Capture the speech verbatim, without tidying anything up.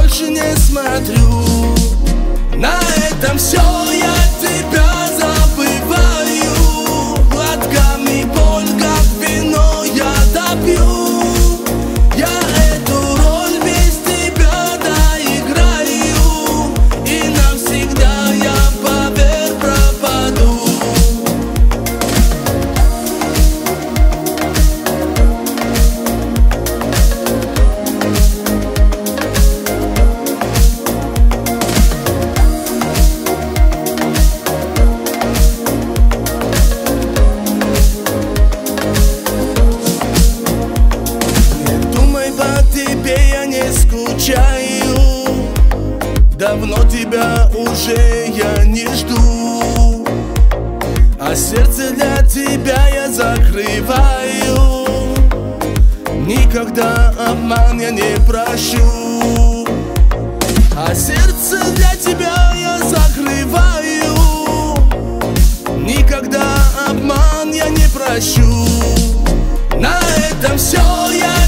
больше не смотрю. На этом все, я тебя забываю. Глотками боль, как вино, я допью. Я эту роль без тебя доиграю, и навсегда я, поверь, пропаду. Давно тебя уже я не жду, а сердце для тебя я закрываю. Никогда обман я не прощу, а сердце для тебя я закрываю. Никогда обман я не прощу. На этом все, я